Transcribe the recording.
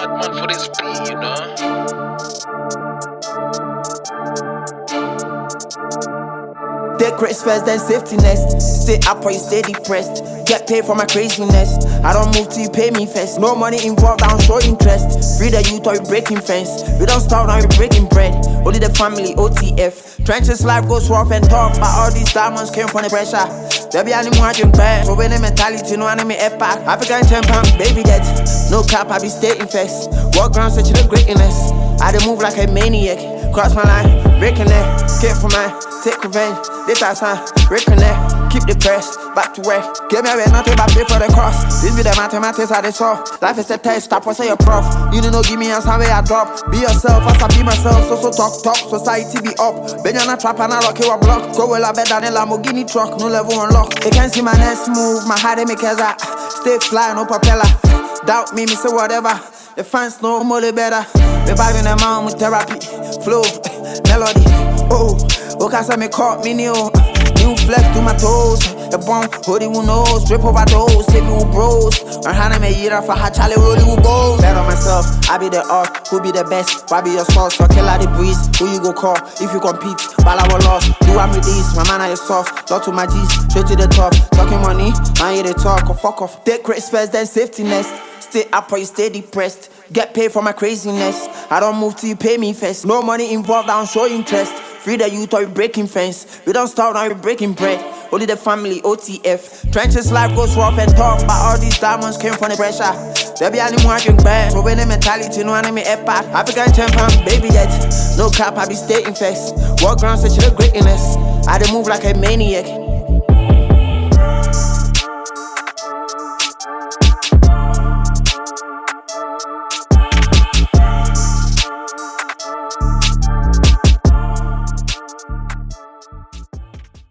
bad man for this beat, you know. Take risks first, then safety nest. Stay up or you stay depressed. Get paid for my craziness. I don't move till you pay me first. No money involved, I don't show interest. Free the youth or you breaking fence. We don't stop now, you breaking bread. Only the family, OTF. Trenches life goes rough and tough, but all these diamonds came from the pressure. There be any more drink bad. So when the mentality, no enemy F-pack. African champion, baby that. No cap, I be stating facts. Walk around searching the greatness. I dey move like a maniac. Cross my line, breaking it. Get for mine, take revenge. This time, reconnect. Keep the press, back to work. Give me away, nothing but pay for the cross. This be the mathematics I dey solve. Life is a test, stop or say you're prof. You don't know, give me answer where I drop. Be yourself, as I be myself. So talk, society be up. Been on a trap and I rock you a block. Go well, I bet than a Lamborghini truck. No level unlock. They can't see my next move. My heart they make as I stay fly, no propeller. Doubt me say whatever. The fans know more the better. Me vibing them out with therapy. Flow, melody. Oh, cause I me caught me new. New flex to my toes. The bomb, hoodie who knows. Drip overdose, save me with bros. Or hand me eat for her Charlie Rolly who goes. Bet on myself, I be the art. Who be the best? Why be your source? For kill out the breeze. Who you go call if you compete? While I was lost, do I'm with these. My man, I is soft. Talk to my G's, straight to the top. Talking money, I hear the talk. Or fuck off. Take risks first, then safety nest. Stay up or you stay depressed. Get paid for my craziness. I don't move till you pay me first. No money involved, I don't show interest. Free the youth or you breaking fence. We don't stop now, you breaking bread. Only the family, OTF. Trenches life goes rough and tough, but all these diamonds came from the pressure. There be any more drink bad. So when the mentality, no enemy F-pack. African champion, baby that. No cap, I be stating facts. Walk around searching the greatness. I dey move like a maniac.